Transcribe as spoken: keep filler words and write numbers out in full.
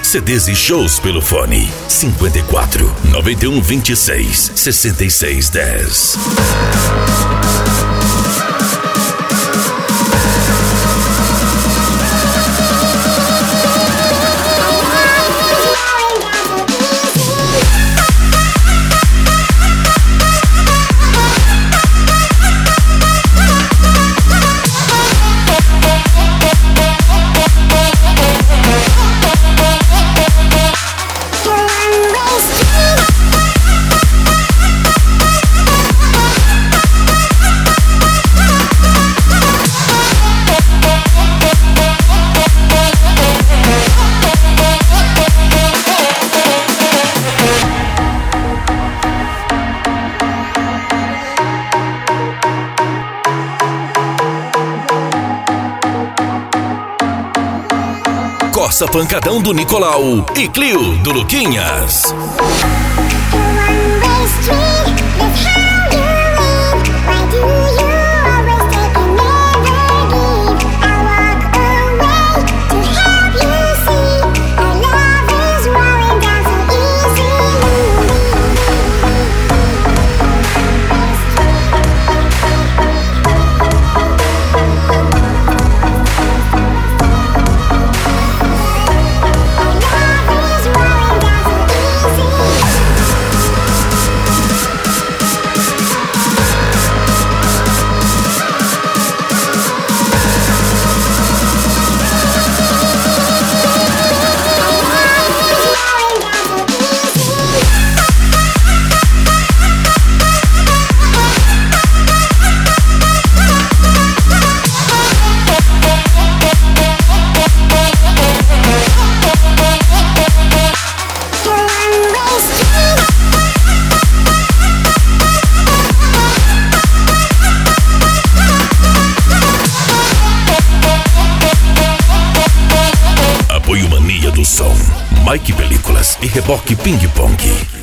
C Ds e shows pelo fone cinquenta e quatro, noventa e um, vinte e seis, sessenta e seis, dez. Corsa Pancadão do Nicolau e Clio do Luquinhas. Apoio Mania do Som, Mike Películas e Reboque Ping Pong.